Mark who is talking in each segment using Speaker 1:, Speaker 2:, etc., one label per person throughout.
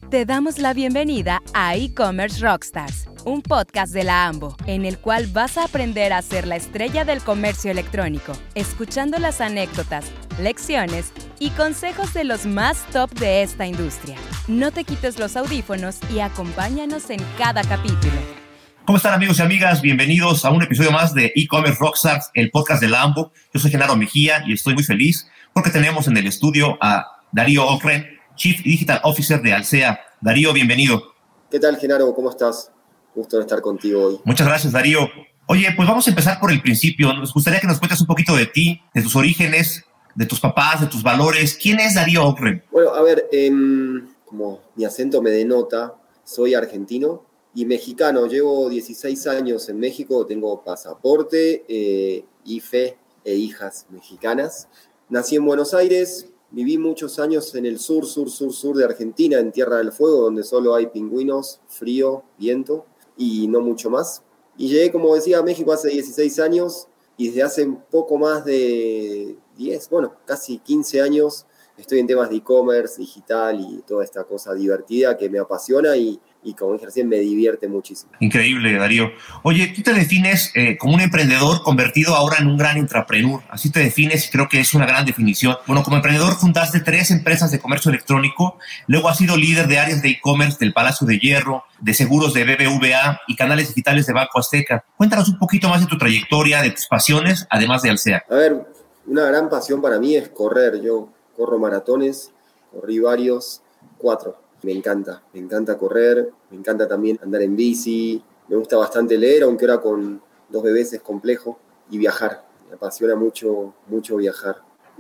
Speaker 1: Te damos la bienvenida a E-Commerce Rockstars, un podcast de la AMBO, en el cual vas a aprender a ser la estrella del comercio electrónico, escuchando las anécdotas, lecciones y consejos de los más top de esta industria. No te quites los audífonos y acompáñanos en cada capítulo.
Speaker 2: ¿Cómo están, amigos y amigas? Bienvenidos a un episodio más de E-Commerce Rockstars, el podcast de la AMBO. Yo soy Genaro Mejía y estoy muy feliz porque tenemos en el estudio a Darío Ocren, Chief Digital Officer de Alsea. Darío, bienvenido.
Speaker 3: ¿Qué tal, Genaro? ¿Cómo estás? Gusto de estar contigo hoy.
Speaker 2: Muchas gracias, Darío. Oye, pues vamos a empezar por el principio. Nos gustaría que nos cuentes un poquito de ti, de tus orígenes, de tus papás, de tus valores. ¿Quién es Darío Ocren?
Speaker 3: Bueno, a ver, como mi acento me denota, soy argentino y mexicano. Llevo 16 años en México, tengo pasaporte, IFE e hijas mexicanas. Nací en Buenos Aires, viví muchos años en el sur de Argentina, en Tierra del Fuego, donde solo hay pingüinos, frío, viento y no mucho más. Y llegué, como decía, a México hace 16 años y desde hace un poco más de 10, casi 15 años estoy en temas de e-commerce, digital y toda esta cosa divertida que me apasiona y como dije recién, me divierte muchísimo.
Speaker 2: Increíble, Darío. Oye, tú te defines como un emprendedor convertido ahora en un gran intrapreneur. Así te defines y creo que es una gran definición. Bueno, como emprendedor fundaste 3 empresas de comercio electrónico, luego has sido líder de áreas de e-commerce del Palacio de Hierro, de seguros de BBVA y canales digitales de Banco Azteca. Cuéntanos un poquito más de tu trayectoria, de tus pasiones, además de Alsea.
Speaker 3: A ver, una gran pasión para mí es correr. Yo corro maratones, corrí varios, 4. Me encanta correr, me encanta también andar en bici, me gusta bastante leer, aunque ahora con 2 bebés es complejo, y viajar, me apasiona mucho viajar.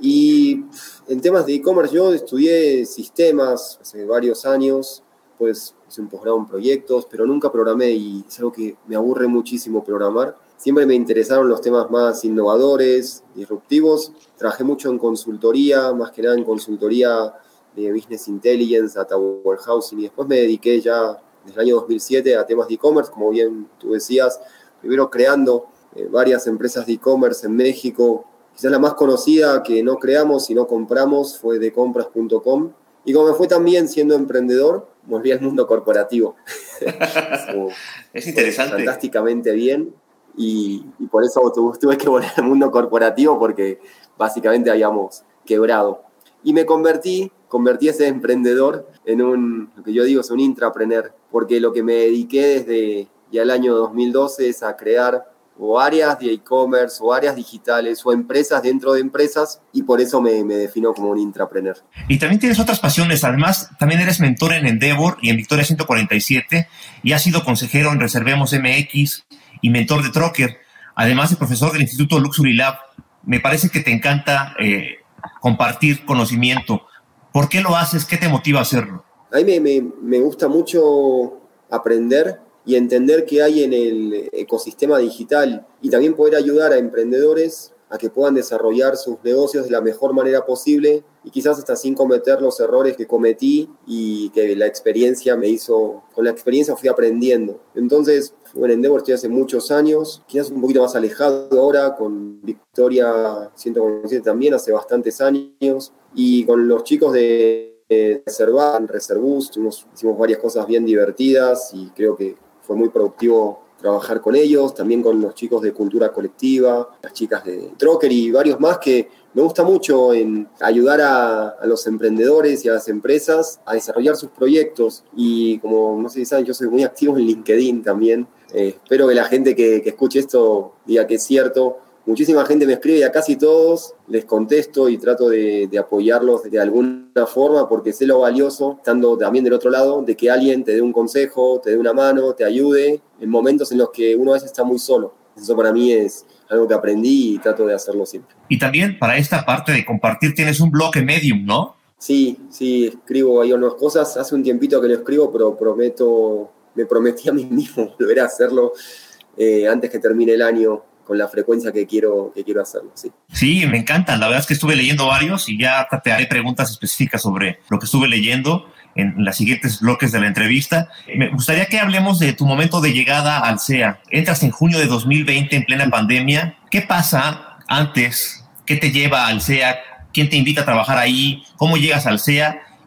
Speaker 3: Y en temas de e-commerce yo estudié sistemas hace varios años, pues hice un posgrado en proyectos, pero nunca programé y es algo que me aburre muchísimo programar. Siempre me interesaron los temas más innovadores, disruptivos. Trabajé mucho en consultoría, más que nada en consultoría de Business Intelligence, Data Warehousing, y después me dediqué ya desde el año 2007 a temas de e-commerce, como bien tú decías, primero creando varias empresas de e-commerce en México. Quizás la más conocida que no creamos, sino compramos, fue decompras.com. Y como me fue también siendo emprendedor, volví al mundo corporativo.
Speaker 2: Es interesante.
Speaker 3: Fantásticamente bien. Y por eso tuve que volver al mundo corporativo, porque básicamente habíamos quebrado. Y me convertí ese emprendedor en lo que yo digo es un intrapreneur, porque lo que me dediqué desde ya el año 2012 es a crear o áreas de e-commerce o áreas digitales o empresas dentro de empresas, y por eso me defino como un intrapreneur.
Speaker 2: Y también tienes otras pasiones, además también eres mentor en Endeavor y en Victoria 147 y has sido consejero en Reservemos MX y mentor de Trocker, además de profesor del Instituto Luxury Lab. Me parece que te encanta compartir conocimiento. ¿Por qué lo haces? ¿Qué te motiva a hacerlo?
Speaker 3: A mí me gusta mucho aprender y entender qué hay en el ecosistema digital y también poder ayudar a emprendedores a que puedan desarrollar sus negocios de la mejor manera posible y quizás hasta sin cometer los errores que cometí y que con la experiencia fui aprendiendo. Entonces, en Endeavor estoy hace muchos años, quizás un poquito más alejado ahora, con Victoria 147 también hace bastantes años, y con los chicos de Reservus, hicimos varias cosas bien divertidas y creo que fue muy productivo trabajar con ellos, también con los chicos de Cultura Colectiva, las chicas de Trocker y varios más, que me gusta mucho en ayudar a los emprendedores y a las empresas a desarrollar sus proyectos. Y como no sé si saben, yo soy muy activo en LinkedIn también. Espero que la gente que escuche esto diga que es cierto. Muchísima gente me escribe y a casi todos les contesto y trato de apoyarlos de alguna forma, porque sé lo valioso, estando también del otro lado, de que alguien te dé un consejo, te dé una mano, te ayude en momentos en los que uno a veces está muy solo. Eso para mí es algo que aprendí y trato de hacerlo siempre.
Speaker 2: Y también para esta parte de compartir tienes un blog en Medium, ¿no?
Speaker 3: Sí, escribo ahí unas cosas. Hace un tiempito que lo escribo, pero me prometí a mí mismo volver a hacerlo antes que termine el año, con la frecuencia que quiero hacerlo, sí.
Speaker 2: Sí, me encantan. La verdad es que estuve leyendo varios y ya te haré preguntas específicas sobre lo que estuve leyendo en los siguientes bloques de la entrevista. Me gustaría que hablemos de tu momento de llegada a Alsea. Entras en junio de 2020 en plena pandemia. ¿Qué pasa antes? ¿Qué te lleva a Alsea? ¿Quién te invita a trabajar ahí? ¿Cómo llegas a Alsea?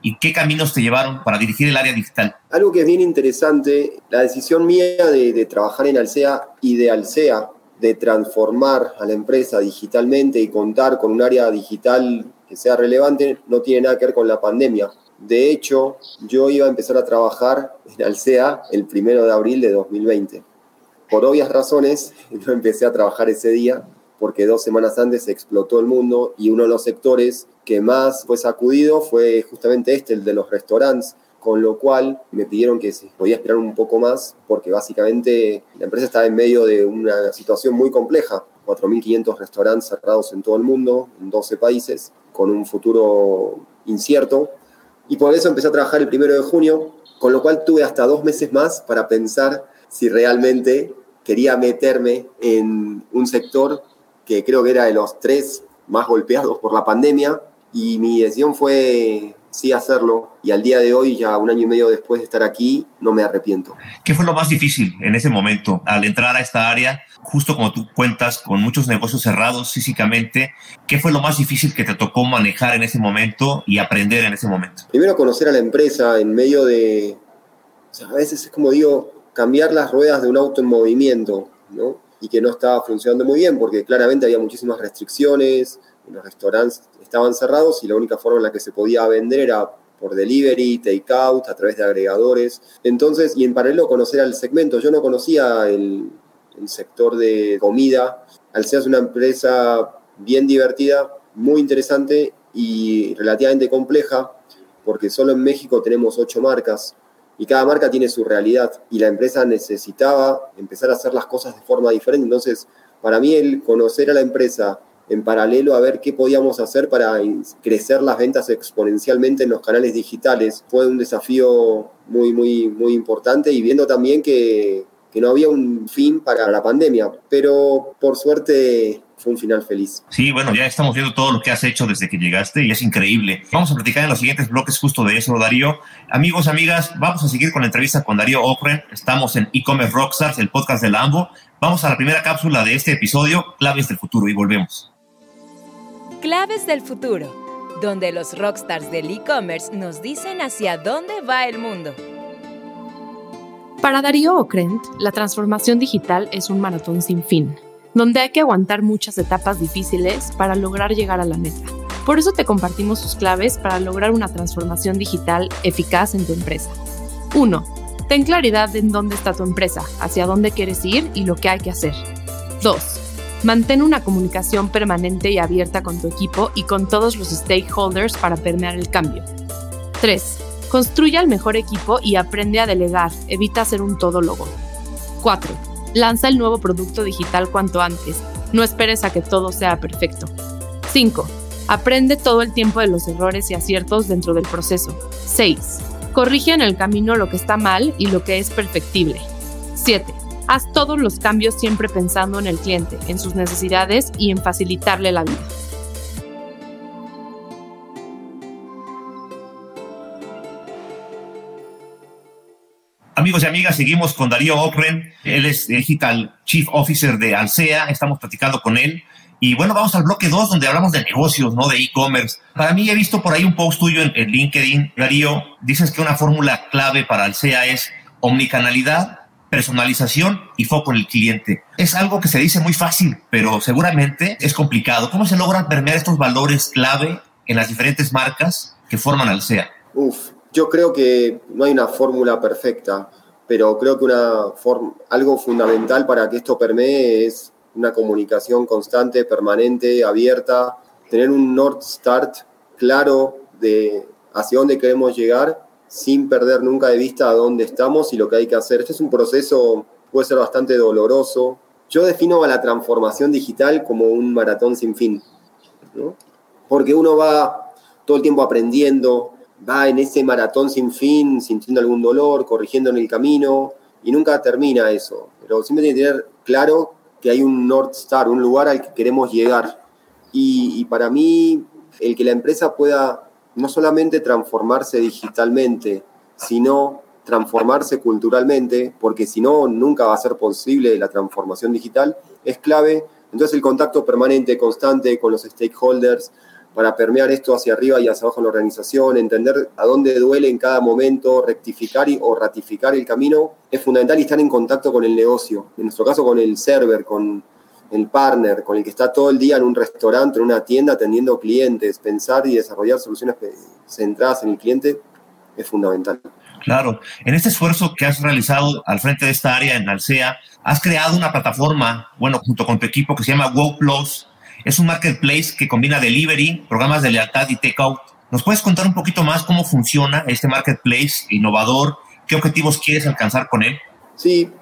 Speaker 2: y qué caminos te llevaron para dirigir el área digital?
Speaker 3: Algo que es bien interesante, la decisión mía de trabajar en Alsea y de Alsea, de transformar a la empresa digitalmente y contar con un área digital que sea relevante, no tiene nada que ver con la pandemia. De hecho, yo iba a empezar a trabajar en Alsea el 1 de abril de 2020. Por obvias razones, no empecé a trabajar ese día porque 2 semanas antes explotó el mundo y uno de los sectores que más fue sacudido fue justamente el de los restaurantes, con lo cual me pidieron que se podía esperar un poco más porque básicamente la empresa estaba en medio de una situación muy compleja. 4.500 restaurantes cerrados en todo el mundo, en 12 países, con un futuro incierto. Y por eso empecé a trabajar el 1 de junio, con lo cual tuve hasta 2 meses más para pensar si realmente quería meterme en un sector que creo que era de los 3 más golpeados por la pandemia, y mi decisión fue sí hacerlo, y al día de hoy, ya 1 año y medio después de estar aquí, no me arrepiento.
Speaker 2: ¿Qué fue lo más difícil en ese momento al entrar a esta área, justo como tú cuentas, con muchos negocios cerrados físicamente? ¿Qué fue lo más difícil que te tocó manejar en ese momento y aprender en ese momento?
Speaker 3: Primero, conocer a la empresa en medio de... O sea, a veces es como digo, cambiar las ruedas de un auto en movimiento, ¿no? Y que no estaba funcionando muy bien porque claramente había muchísimas restricciones, los restaurantes estaban cerrados y la única forma en la que se podía vender era por delivery, takeout, a través de agregadores. Entonces, y en paralelo conocer al segmento. Yo no conocía el sector de comida. Alsea es una empresa bien divertida, muy interesante y relativamente compleja, porque solo en México tenemos 8 marcas. Y cada marca tiene su realidad y la empresa necesitaba empezar a hacer las cosas de forma diferente. Entonces, para mí, el conocer a la empresa en paralelo a ver qué podíamos hacer para crecer las ventas exponencialmente en los canales digitales fue un desafío muy, muy, muy importante, y viendo también que no había un fin para la pandemia, pero por suerte fue un final feliz.
Speaker 2: Sí, bueno, ya estamos viendo todo lo que has hecho desde que llegaste y es increíble. Vamos a platicar en los siguientes bloques justo de eso, Darío. Amigos, amigas, vamos a seguir con la entrevista con Darío Ocren. Estamos en E-Commerce Rockstars, el podcast de la AMBO. Vamos a la primera cápsula de este episodio, Claves del Futuro, y volvemos.
Speaker 1: Claves del Futuro, donde los rockstars del e-commerce nos dicen hacia dónde va el mundo.
Speaker 4: Para Darío Ocren, la transformación digital es un maratón sin fin, donde hay que aguantar muchas etapas difíciles para lograr llegar a la meta. Por eso te compartimos sus claves para lograr una transformación digital eficaz en tu empresa. 1. Ten claridad en dónde está tu empresa, hacia dónde quieres ir y lo que hay que hacer. 2. Mantén una comunicación permanente y abierta con tu equipo y con todos los stakeholders para permear el cambio. 3. Construye al mejor equipo y aprende a delegar, evita ser un todólogo. 4. Lanza el nuevo producto digital cuanto antes, no esperes a que todo sea perfecto. 5. Aprende todo el tiempo de los errores y aciertos dentro del proceso. 6. Corrige en el camino lo que está mal y lo que es perfectible. 7. Haz todos los cambios siempre pensando en el cliente, en sus necesidades y en facilitarle la vida.
Speaker 2: Amigos y amigas, seguimos con Darío Ocren. Él es Digital Chief Officer de Alsea. Estamos platicando con él. Y bueno, vamos al bloque 2, donde hablamos de negocios, ¿no? De e-commerce. Para mí, he visto por ahí un post tuyo en LinkedIn, Darío. Dices que una fórmula clave para Alsea es omnicanalidad, personalización y foco en el cliente. Es algo que se dice muy fácil, pero seguramente es complicado. ¿Cómo se logra permear estos valores clave en las diferentes marcas que forman Alsea?
Speaker 3: Yo creo que no hay una fórmula perfecta, pero creo que algo fundamental para que esto permee es una comunicación constante, permanente, abierta, tener un North Star claro de hacia dónde queremos llegar, sin perder nunca de vista a dónde estamos y lo que hay que hacer. Este es un proceso, puede ser bastante doloroso. Yo defino a la transformación digital como un maratón sin fin, ¿no? Porque uno va todo el tiempo aprendiendo, va en ese maratón sin fin, sintiendo algún dolor, corrigiendo en el camino, y nunca termina eso. Pero siempre tiene que tener claro que hay un North Star, un lugar al que queremos llegar. Y para mí, el que la empresa pueda no solamente transformarse digitalmente, sino transformarse culturalmente, porque si no, nunca va a ser posible la transformación digital, es clave. Entonces, el contacto permanente, constante con los stakeholders, para permear esto hacia arriba y hacia abajo en la organización, entender a dónde duele en cada momento, rectificar o ratificar el camino, es fundamental, y estar en contacto con el negocio. En nuestro caso, con el server, con el partner, con el que está todo el día en un restaurante, en una tienda, atendiendo clientes. Pensar y desarrollar soluciones centradas en el cliente es fundamental.
Speaker 2: Claro. En este esfuerzo que has realizado al frente de esta área en Alsea, has creado una plataforma, junto con tu equipo, que se llama Wow Plus. Es un marketplace que combina delivery, programas de lealtad y takeout. ¿Nos puedes contar un poquito más cómo funciona este marketplace innovador? ¿Qué objetivos quieres alcanzar con él?
Speaker 3: Sí,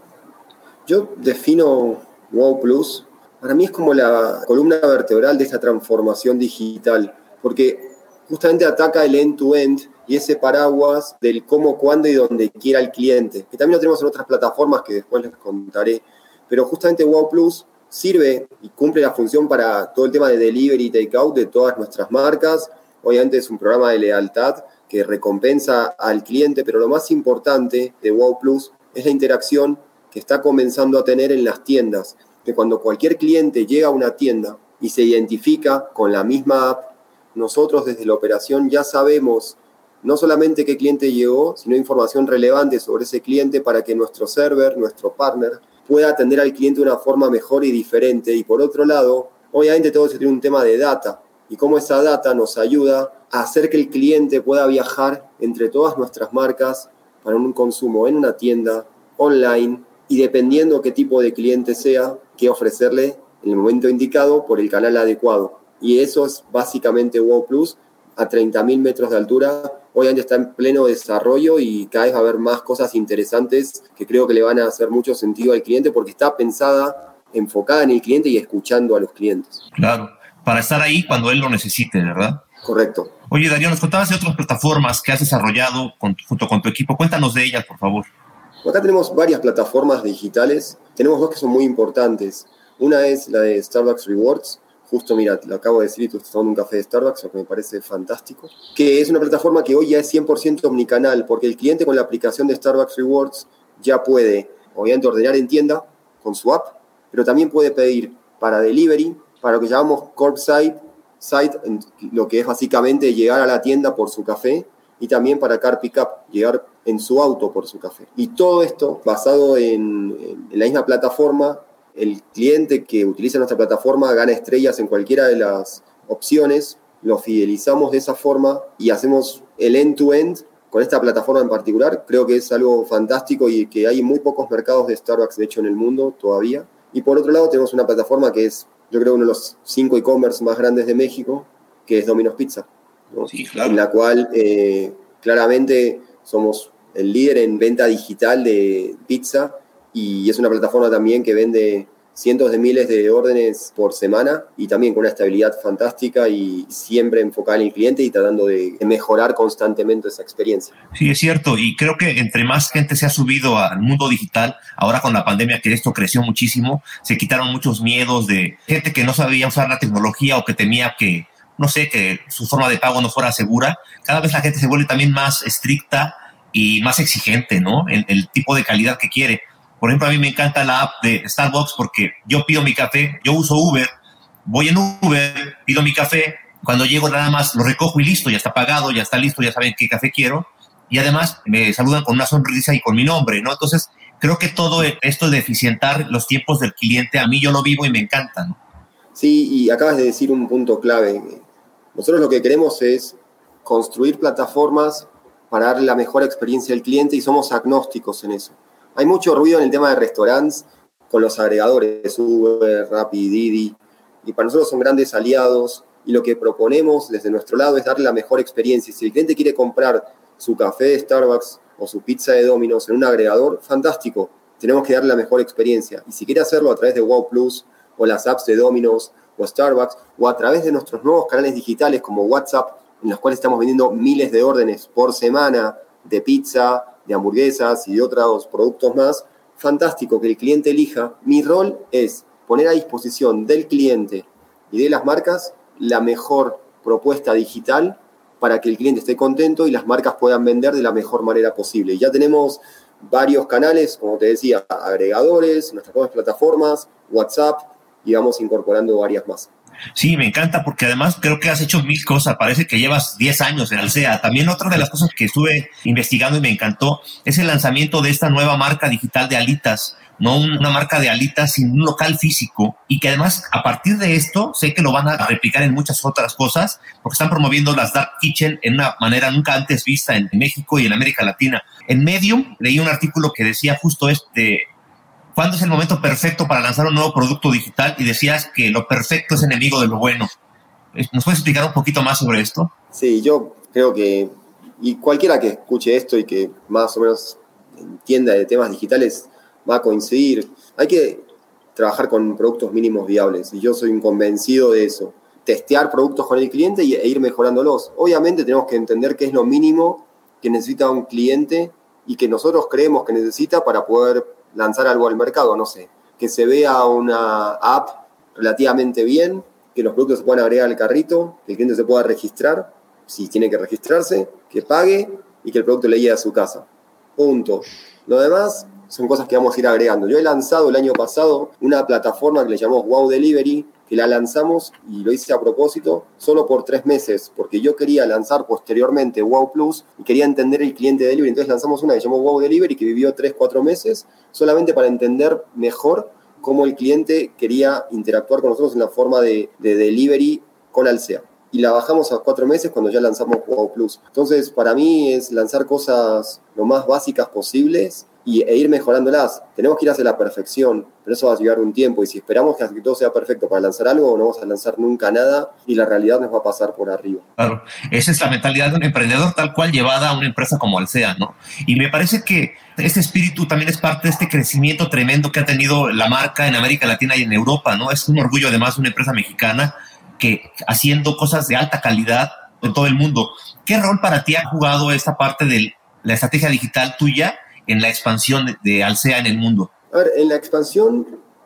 Speaker 3: yo defino Wow Plus. Para mí es como la columna vertebral de esta transformación digital, porque justamente ataca el end-to-end y ese paraguas del cómo, cuándo y donde quiera el cliente, que también lo tenemos en otras plataformas que después les contaré. Pero justamente Wow Plus sirve y cumple la función para todo el tema de delivery y takeout de todas nuestras marcas. Obviamente es un programa de lealtad que recompensa al cliente, pero lo más importante de Wow Plus es la interacción que está comenzando a tener en las tiendas. Que cuando cualquier cliente llega a una tienda y se identifica con la misma app, nosotros desde la operación ya sabemos no solamente qué cliente llegó, sino información relevante sobre ese cliente para que nuestro server, nuestro partner, pueda atender al cliente de una forma mejor y diferente. Y por otro lado, obviamente todo eso tiene un tema de data y cómo esa data nos ayuda a hacer que el cliente pueda viajar entre todas nuestras marcas para un consumo en una tienda, online, y dependiendo qué tipo de cliente sea, qué ofrecerle en el momento indicado por el canal adecuado. Y eso es básicamente Wow Plus a 30.000 metros de altura. Obviamente está en pleno desarrollo y cada vez va a haber más cosas interesantes que creo que le van a hacer mucho sentido al cliente porque está pensada, enfocada en el cliente y escuchando a los clientes.
Speaker 2: Claro, para estar ahí cuando él lo necesite, ¿verdad?
Speaker 3: Correcto.
Speaker 2: Oye, Darío, nos contabas de otras plataformas que has desarrollado junto con tu equipo. Cuéntanos de ellas, por favor.
Speaker 3: Acá tenemos varias plataformas digitales. Tenemos dos que son muy importantes. Una es la de Starbucks Rewards. Justo, mira, lo acabo de decir y tú estás tomando un café de Starbucks, lo que me parece fantástico. Que es una plataforma que hoy ya es 100% omnicanal, porque el cliente con la aplicación de Starbucks Rewards ya puede, obviamente, ordenar en tienda con su app, pero también puede pedir para delivery, para lo que llamamos curbside, lo que es básicamente llegar a la tienda por su café, y también para car pickup, llegar en su auto por su café. Y todo esto basado en la misma plataforma. El cliente que utiliza nuestra plataforma gana estrellas en cualquiera de las opciones, lo fidelizamos de esa forma y hacemos el end-to-end con esta plataforma en particular. Creo que es algo fantástico y que hay muy pocos mercados de Starbucks, de hecho, en el mundo todavía. Y por otro lado tenemos una plataforma que es, yo creo, uno de los 5 e-commerce más grandes de México, que es Domino's Pizza, ¿no?
Speaker 2: Sí, claro.
Speaker 3: En la cual claramente somos el líder en venta digital de pizza y es una plataforma también que vende cientos de miles de órdenes por semana y también con una estabilidad fantástica y siempre enfocada en el cliente y tratando de mejorar constantemente esa experiencia.
Speaker 2: Sí, es cierto, y creo que entre más gente se ha subido al mundo digital, ahora con la pandemia que esto creció muchísimo, se quitaron muchos miedos de gente que no sabía usar la tecnología o que temía que, no sé, que su forma de pago no fuera segura. Cada vez la gente se vuelve también más estricta y más exigente, ¿no? En el tipo de calidad que quiere. Por ejemplo, a mí me encanta la app de Starbucks porque yo pido mi café, yo uso Uber, voy en Uber, pido mi café, cuando llego nada más lo recojo y listo, ya está pagado, ya está listo, ya saben qué café quiero y además me saludan con una sonrisa y con mi nombre, ¿no? Entonces, creo que todo esto de eficientar los tiempos del cliente, a mí yo lo vivo y me encanta, ¿no?
Speaker 3: Sí, y acabas de decir un punto clave. Nosotros lo que queremos es construir plataformas para darle la mejor experiencia al cliente y somos agnósticos en eso. Hay mucho ruido en el tema de restaurantes con los agregadores, Uber, Rappi, Didi, y para nosotros son grandes aliados y lo que proponemos desde nuestro lado es darle la mejor experiencia. Si el cliente quiere comprar su café de Starbucks o su pizza de Domino's en un agregador, fantástico, tenemos que darle la mejor experiencia. Y si quiere hacerlo a través de Wow Plus o las apps de Domino's o Starbucks o a través de nuestros nuevos canales digitales como WhatsApp, en los cuales estamos vendiendo miles de órdenes por semana de pizza, de hamburguesas y de otros productos más, fantástico que el cliente elija. Mi rol es poner a disposición del cliente y de las marcas la mejor propuesta digital para que el cliente esté contento y las marcas puedan vender de la mejor manera posible. Ya tenemos varios canales, como te decía, agregadores, nuestras nuevas plataformas, WhatsApp, y vamos incorporando varias más.
Speaker 2: Sí, me encanta porque además creo que has hecho 1000 cosas. Parece que llevas 10 años en Alsea. También otra de las cosas que estuve investigando y me encantó es el lanzamiento de esta nueva marca digital de alitas, no una marca de alitas sin un local físico, y que además a partir de esto sé que lo van a replicar en muchas otras cosas porque están promoviendo las Dark Kitchen en una manera nunca antes vista en México y en América Latina. En Medium leí un artículo que decía justo ¿cuándo es el momento perfecto para lanzar un nuevo producto digital? Y decías que lo perfecto es enemigo de lo bueno. ¿Nos puedes explicar un poquito más sobre esto?
Speaker 3: Sí, yo creo que, y cualquiera que escuche esto y que más o menos entienda de temas digitales va a coincidir. Hay que trabajar con productos mínimos viables y yo soy un convencido de eso. Testear productos con el cliente e ir mejorándolos. Obviamente tenemos que entender qué es lo mínimo que necesita un cliente y que nosotros creemos que necesita para poder lanzar algo al mercado, no sé, que se vea una app relativamente bien, que los productos se puedan agregar al carrito, que el cliente se pueda registrar, si tiene que registrarse, que pague y que el producto le llegue a su casa. Punto. Lo demás son cosas que vamos a ir agregando. Yo he lanzado el año pasado una plataforma que le llamamos Wow Delivery, que la lanzamos y lo hice a propósito solo por 3 meses, porque yo quería lanzar posteriormente Wow Plus y quería entender el cliente de delivery. Entonces lanzamos una que llamó Wow Delivery, que vivió 3-4 meses, solamente para entender mejor cómo el cliente quería interactuar con nosotros en la forma de delivery con Alsea. Y la bajamos a 4 meses cuando ya lanzamos Wow Plus. Entonces, para mí es lanzar cosas lo más básicas posibles e ir mejorándolas. Tenemos que ir hacia la perfección, pero eso va a llevar un tiempo. Y si esperamos que todo sea perfecto para lanzar algo, no vamos a lanzar nunca nada y la realidad nos va a pasar por arriba.
Speaker 2: Claro, esa es la mentalidad de un emprendedor tal cual llevada a una empresa como Alsea, ¿no? Y me parece que este espíritu también es parte de este crecimiento tremendo que ha tenido la marca en América Latina y en Europa, ¿no? Es un orgullo además una empresa mexicana que haciendo cosas de alta calidad en todo el mundo. ¿Qué rol para ti ha jugado esta parte de la estrategia digital tuya en la expansión de Alsea en el mundo?
Speaker 3: A ver, en la expansión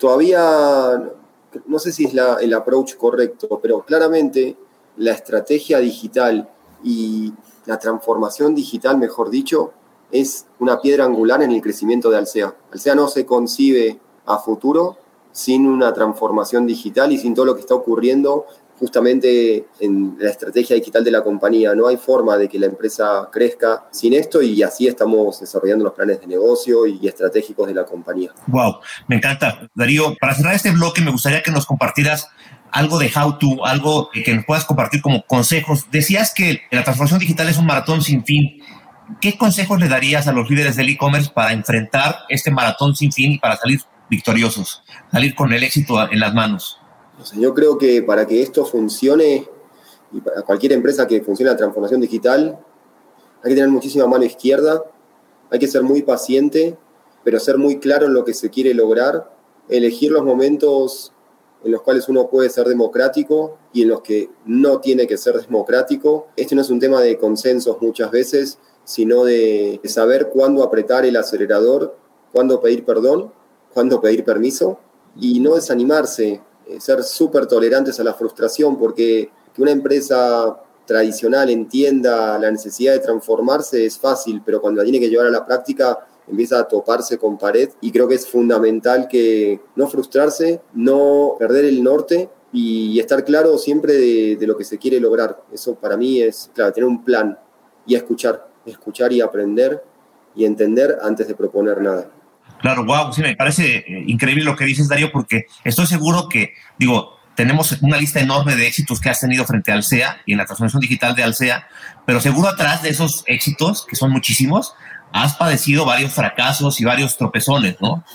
Speaker 3: todavía no sé si es el approach correcto, pero claramente la estrategia digital y la transformación digital, mejor dicho, es una piedra angular en el crecimiento de Alsea. Alsea no se concibe a futuro sin una transformación digital y sin todo lo que está ocurriendo justamente en la estrategia digital de la compañía. No hay forma de que la empresa crezca sin esto y así estamos desarrollando los planes de negocio y estratégicos de la compañía.
Speaker 2: Wow, me encanta. Darío, para cerrar este bloque me gustaría que nos compartieras algo de how-to, algo que nos puedas compartir como consejos. Decías que la transformación digital es un maratón sin fin. ¿Qué consejos le darías a los líderes del e-commerce para enfrentar este maratón sin fin y para salir victoriosos, salir con el éxito en las manos?
Speaker 3: Yo creo que para que esto funcione, y para cualquier empresa que funcione la transformación digital, hay que tener muchísima mano izquierda, hay que ser muy paciente, pero ser muy claro en lo que se quiere lograr, elegir los momentos en los cuales uno puede ser democrático y en los que no tiene que ser democrático. Este no es un tema de consensos muchas veces, sino de saber cuándo apretar el acelerador, cuándo pedir perdón, cuándo pedir permiso y no desanimarse. Ser súper tolerantes a la frustración, porque que una empresa tradicional entienda la necesidad de transformarse es fácil, pero cuando la tiene que llevar a la práctica empieza a toparse con pared y creo que es fundamental que no frustrarse, no perder el norte y estar claro siempre de lo que se quiere lograr. Eso para mí es, claro, tener un plan y escuchar y aprender y entender antes de proponer nada.
Speaker 2: Claro, wow, sí, me parece increíble lo que dices, Darío, porque estoy seguro que, tenemos una lista enorme de éxitos que has tenido frente a Alsea y en la transformación digital de Alsea, pero seguro atrás de esos éxitos, que son muchísimos, has padecido varios fracasos y varios tropezones, ¿no?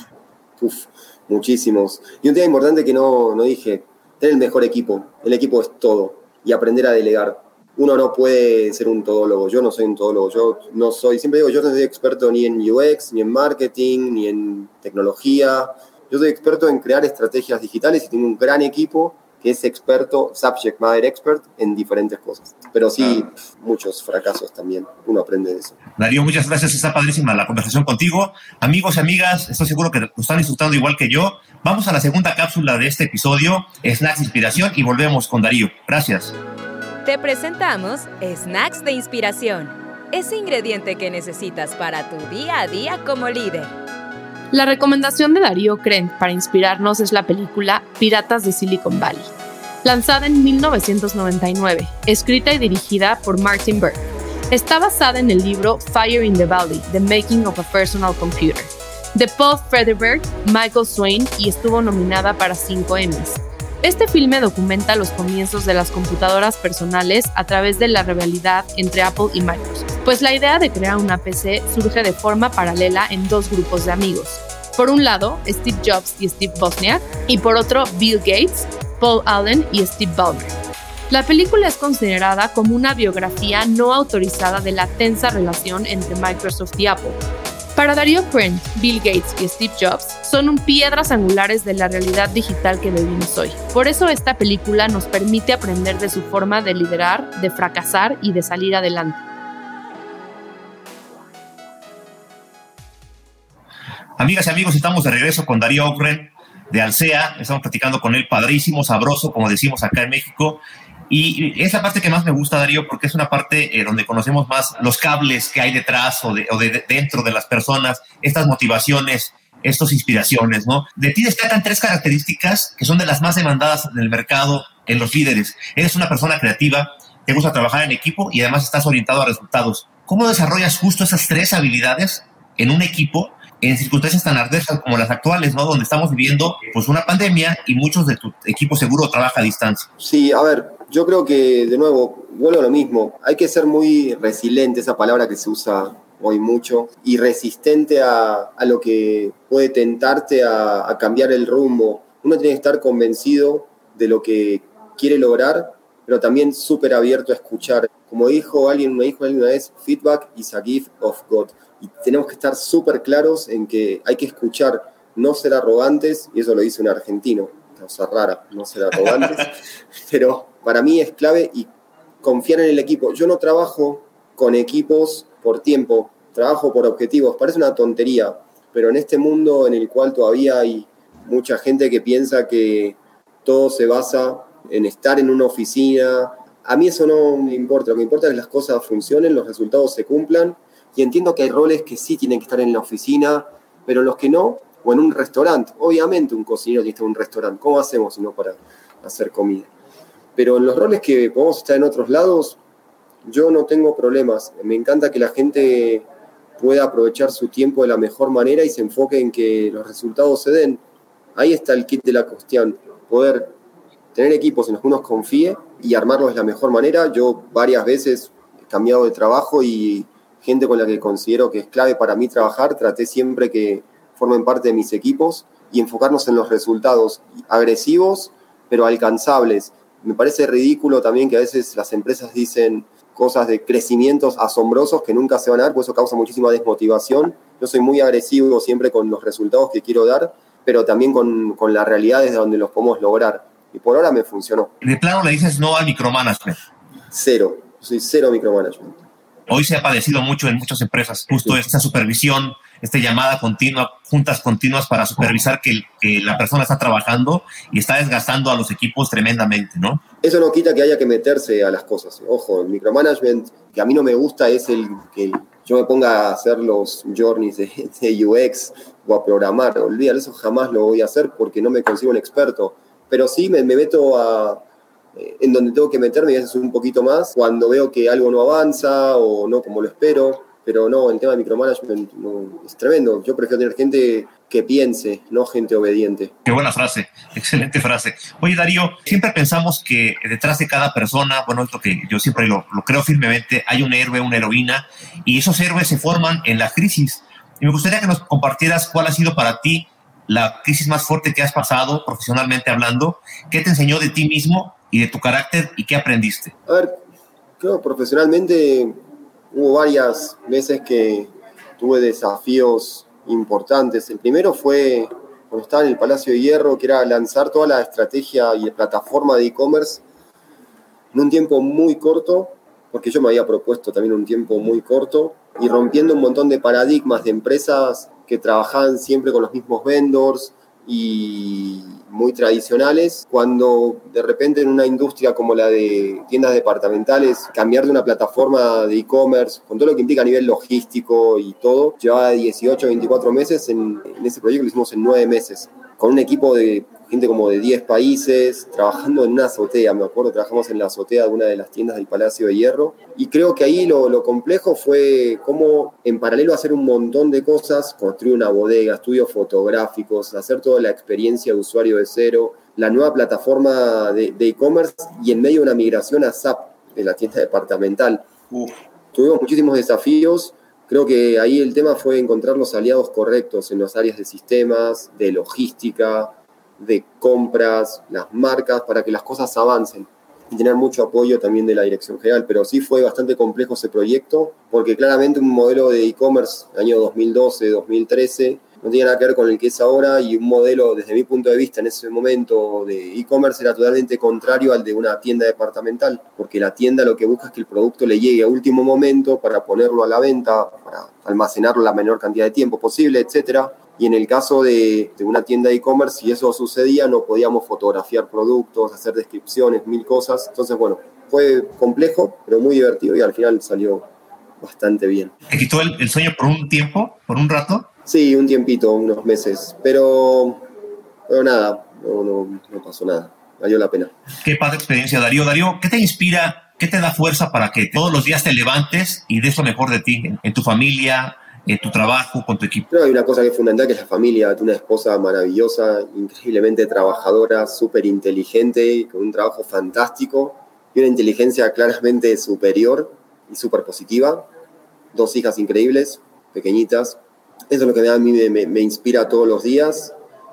Speaker 3: Muchísimos. Y un tema importante que no dije, tener el mejor equipo. El equipo es todo y aprender a delegar. Uno no puede ser un todólogo. Yo no soy un todólogo. Siempre digo, yo no soy experto ni en UX, ni en marketing, ni en tecnología. Yo soy experto en crear estrategias digitales y tengo un gran equipo que es experto, subject matter expert, en diferentes cosas. Pero sí, muchos fracasos también. Uno aprende de eso.
Speaker 2: Darío, muchas gracias. Está padrísima la conversación contigo. Amigos y amigas, estoy seguro que lo están disfrutando igual que yo. Vamos a la segunda cápsula de este episodio, Snacks de Inspiración, y volvemos con Darío. Gracias.
Speaker 1: Te presentamos Snacks de Inspiración, ese ingrediente que necesitas para tu día a día como líder.
Speaker 4: La recomendación de Darío Krent para inspirarnos es la película Piratas de Silicon Valley. lanzada en 1999, escrita y dirigida por Martin Burke. Está basada en el libro Fire in the Valley, The Making of a Personal Computer, de Paul Frederberg, Michael Swain, y estuvo nominada para 5 Emmys. Este filme documenta los comienzos de las computadoras personales a través de la rivalidad entre Apple y Microsoft, pues la idea de crear una PC surge de forma paralela en dos grupos de amigos. Por un lado, Steve Jobs y Steve Wozniak, y por otro, Bill Gates, Paul Allen y Steve Ballmer. La película es considerada como una biografía no autorizada de la tensa relación entre Microsoft y Apple. Para Darío Krent, Bill Gates y Steve Jobs son piedras angulares de la realidad digital que vivimos hoy. Por eso esta película nos permite aprender de su forma de liderar, de fracasar y de salir adelante.
Speaker 2: Amigas y amigos, estamos de regreso con Darío Ogren de Alsea. Estamos platicando con él, padrísimo, sabroso, como decimos acá en México. Y es la parte que más me gusta, Darío, porque es una parte donde conocemos más los cables que hay detrás o de dentro de las personas, estas motivaciones, estas inspiraciones, ¿no? De ti destacan 3 características que son de las más demandadas en el mercado, en los líderes. Eres una persona creativa, te gusta trabajar en equipo y además estás orientado a resultados. ¿Cómo desarrollas justo esas 3 habilidades en un equipo en circunstancias tan adversas como las actuales, ¿no? Donde estamos viviendo pues una pandemia y muchos de tu equipo seguro trabaja a distancia.
Speaker 3: Sí, a ver, yo creo que, de nuevo, vuelvo a lo mismo. Hay que ser muy resiliente, esa palabra que se usa hoy mucho, y resistente a lo que puede tentarte a cambiar el rumbo. Uno tiene que estar convencido de lo que quiere lograr, pero también súper abierto a escuchar. Como me dijo alguien una vez, feedback is a gift of God. Y tenemos que estar súper claros en que hay que escuchar, no ser arrogantes, y eso lo dice un argentino, cosa rara, no ser arrogantes, pero para mí es clave, y confiar en el equipo. Yo no trabajo con equipos por tiempo, trabajo por objetivos. Parece una tontería, pero en este mundo en el cual todavía hay mucha gente que piensa que todo se basa en estar en una oficina, a mí eso no me importa. Lo que importa es que las cosas funcionen, los resultados se cumplan, y entiendo que hay roles que sí tienen que estar en la oficina, pero los que no, o en un restaurante. Obviamente un cocinero tiene que estar en un restaurante. ¿Cómo hacemos si no para hacer comida? Pero en los roles que podemos estar en otros lados, yo no tengo problemas. Me encanta que la gente pueda aprovechar su tiempo de la mejor manera y se enfoque en que los resultados se den. Ahí está el kit de la cuestión. Poder tener equipos en los que uno confíe y armarlos de la mejor manera. Yo varias veces he cambiado de trabajo y gente con la que considero que es clave para mí trabajar, traté siempre que formen parte de mis equipos y enfocarnos en los resultados agresivos, pero alcanzables. Me parece ridículo también que a veces las empresas dicen cosas de crecimientos asombrosos que nunca se van a dar, pues eso causa muchísima desmotivación. Yo soy muy agresivo siempre con los resultados que quiero dar, pero también con la realidad desde donde los podemos lograr. Y por ahora me funcionó.
Speaker 2: De plano le dices no al micromanagement.
Speaker 3: Cero. Soy cero micromanagement.
Speaker 2: Hoy se ha padecido mucho en muchas empresas, justo esta supervisión, esta llamada continua, juntas continuas para supervisar que la persona está trabajando y está desgastando a los equipos tremendamente, ¿no?
Speaker 3: Eso no quita que haya que meterse a las cosas. Ojo, el micromanagement que a mí no me gusta es el que yo me ponga a hacer los journeys de UX o a programar. Olvídalo, eso jamás lo voy a hacer porque no me consigo un experto. Pero sí me meto en donde tengo que meterme, y a veces un poquito más cuando veo que algo no avanza o no como lo espero. Pero no, el tema de micromanagement no, es tremendo. Yo prefiero tener gente que piense, no gente obediente.
Speaker 2: Qué buena frase, excelente frase. Oye, Darío, siempre pensamos que detrás de cada persona, bueno, esto que yo siempre lo creo firmemente, hay un héroe, una heroína, y esos héroes se forman en la crisis. Y me gustaría que nos compartieras cuál ha sido para ti la crisis más fuerte que has pasado, profesionalmente hablando. ¿Qué te enseñó de ti mismo y de tu carácter y qué aprendiste?
Speaker 3: A ver, creo que profesionalmente hubo varias veces que tuve desafíos importantes. El primero fue cuando estaba en el Palacio de Hierro, que era lanzar toda la estrategia y plataforma de e-commerce en un tiempo muy corto, porque yo me había propuesto también un tiempo muy corto, y rompiendo un montón de paradigmas de empresas que trabajaban siempre con los mismos vendors y muy tradicionales, cuando de repente en una industria como la de tiendas departamentales, cambiar de una plataforma de e-commerce, con todo lo que implica a nivel logístico y todo, llevaba 18, 24 meses, en ese proyecto lo hicimos en 9 meses, con un equipo de gente como de 10 países, trabajando en una azotea. Me acuerdo, trabajamos en la azotea de una de las tiendas del Palacio de Hierro. Y creo que ahí lo complejo fue cómo, en paralelo a hacer un montón de cosas, construir una bodega, estudios fotográficos, hacer toda la experiencia de usuario de cero, la nueva plataforma de e-commerce y en medio de una migración a SAP de la tienda departamental. Tuvimos muchísimos desafíos. Creo que ahí el tema fue encontrar los aliados correctos en las áreas de sistemas, de logística, de compras, las marcas, para que las cosas avancen. Y tener mucho apoyo también de la dirección general. Pero sí fue bastante complejo ese proyecto, porque claramente un modelo de e-commerce año 2012, 2013, no tenía nada que ver con el que es ahora, y un modelo, desde mi punto de vista, en ese momento de e-commerce era totalmente contrario al de una tienda departamental, porque la tienda lo que busca es que el producto le llegue a último momento para ponerlo a la venta, para almacenarlo la menor cantidad de tiempo posible, etcétera. Y en el caso de una tienda de e-commerce, si eso sucedía, no podíamos fotografiar productos, hacer descripciones, 1000 cosas. Entonces, bueno, fue complejo, pero muy divertido y al final salió bastante bien.
Speaker 2: ¿Te quitó el sueño por un tiempo, por un rato?
Speaker 3: Sí, un tiempito, unos meses, pero nada, no pasó nada, valió la pena.
Speaker 2: Qué padre experiencia, Darío. Darío, ¿qué te inspira, qué te da fuerza para que todos los días te levantes y des lo mejor de ti, en tu familia, en tu trabajo, con tu equipo?
Speaker 3: Creo que hay una cosa que es fundamental, que es la familia. Una esposa maravillosa, increíblemente trabajadora, súper inteligente, con un trabajo fantástico y una inteligencia claramente superior y súper positiva. 2 hijas increíbles, pequeñitas. Eso es lo que a mí me inspira todos los días.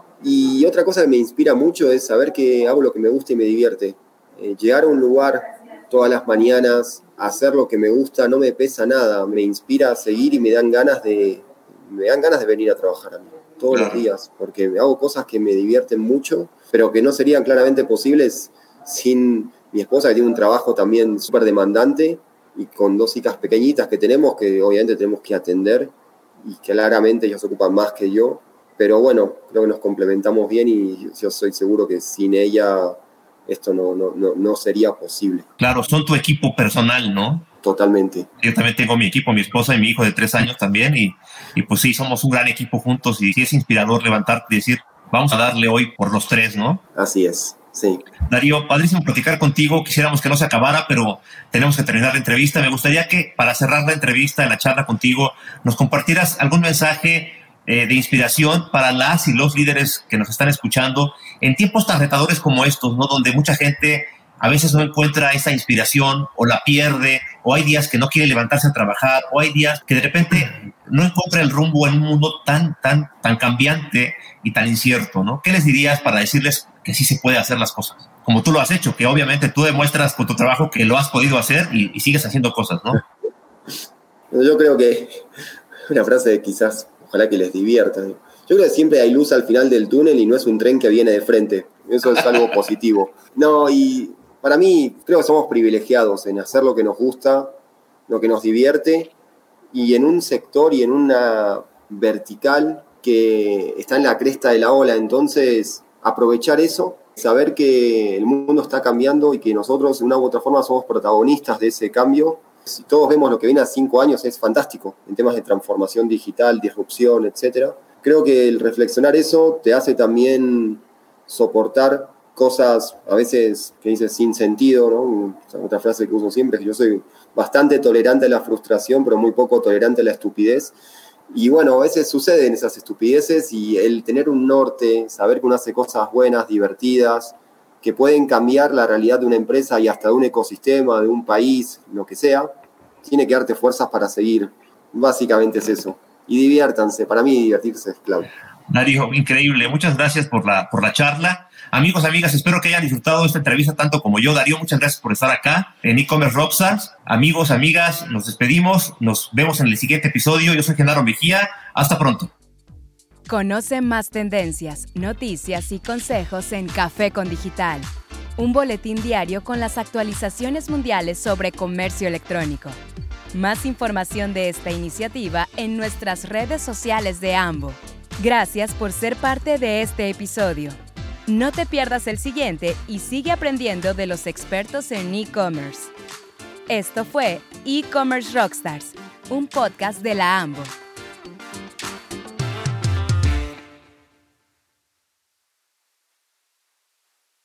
Speaker 3: Y otra cosa que me inspira mucho es saber que hago lo que me gusta y me divierte. Llegar a un lugar todas las mañanas, hacer lo que me gusta, no me pesa nada. Me inspira a seguir y me dan ganas de venir a trabajar a mí todos los días, porque hago cosas que me divierten mucho, pero que no serían claramente posibles sin mi esposa, que tiene un trabajo también súper demandante, y con 2 hijas pequeñitas que tenemos, que obviamente tenemos que atender, y claramente ellos ocupan más que yo, pero bueno, creo que nos complementamos bien y yo soy seguro que sin ella esto no sería posible.
Speaker 2: Claro, son tu equipo personal, ¿no?
Speaker 3: Totalmente.
Speaker 2: Yo también tengo mi equipo, mi esposa y mi hijo de 3 años también, y pues sí, somos un gran equipo juntos, y sí es inspirador levantarte y decir, vamos a darle hoy por los 3, ¿no?
Speaker 3: Así es. Sí.
Speaker 2: Darío, padrísimo platicar contigo. Quisiéramos que no se acabara, pero tenemos que terminar la entrevista. Me gustaría que, para cerrar la entrevista, la charla contigo, nos compartieras algún mensaje de inspiración para las y los líderes que nos están escuchando en tiempos tan retadores como estos, ¿no? Donde mucha gente a veces no encuentra esa inspiración o la pierde, o hay días que no quiere levantarse a trabajar, o hay días que de repente no encuentra el rumbo en un mundo tan cambiante y tan incierto, ¿no? ¿Qué les dirías para decirles que sí se puede hacer las cosas? Como tú lo has hecho, que obviamente tú demuestras con tu trabajo que lo has podido hacer y sigues haciendo cosas, ¿no?
Speaker 3: Yo creo que una frase de quizás, ojalá que les divierta. Yo creo que siempre hay luz al final del túnel y no es un tren que viene de frente. Eso es algo positivo. No, y para mí creo que somos privilegiados en hacer lo que nos gusta, lo que nos divierte, y en un sector y en una vertical que está en la cresta de la ola. Entonces, aprovechar eso, saber que el mundo está cambiando y que nosotros de una u otra forma somos protagonistas de ese cambio. Si todos vemos lo que viene a 5 años, es fantástico en temas de transformación digital, disrupción, etc. Creo que el reflexionar eso te hace también soportar cosas a veces que dices sin sentido, ¿no? Otra frase que uso siempre es que yo soy bastante tolerante a la frustración, pero muy poco tolerante a la estupidez. Y bueno, a veces suceden esas estupideces, y el tener un norte, saber que uno hace cosas buenas, divertidas, que pueden cambiar la realidad de una empresa y hasta de un ecosistema, de un país, lo que sea, tiene que darte fuerzas para seguir. Básicamente es eso. Y diviértanse. Para mí divertirse es clave.
Speaker 2: Darío, increíble. Muchas gracias por la charla. Amigos, amigas, espero que hayan disfrutado esta entrevista tanto como yo. Darío, muchas gracias por estar acá en E-Commerce Rockstars. Amigos, amigas, nos despedimos. Nos vemos en el siguiente episodio. Yo soy Genaro Mejía. Hasta pronto.
Speaker 1: Conoce más tendencias, noticias y consejos en Café con Digital, un boletín diario con las actualizaciones mundiales sobre comercio electrónico. Más información de esta iniciativa en nuestras redes sociales de AMBO. Gracias por ser parte de este episodio. No te pierdas el siguiente y sigue aprendiendo de los expertos en e-commerce. Esto fue E-Commerce Rockstars, un podcast de la AMBO.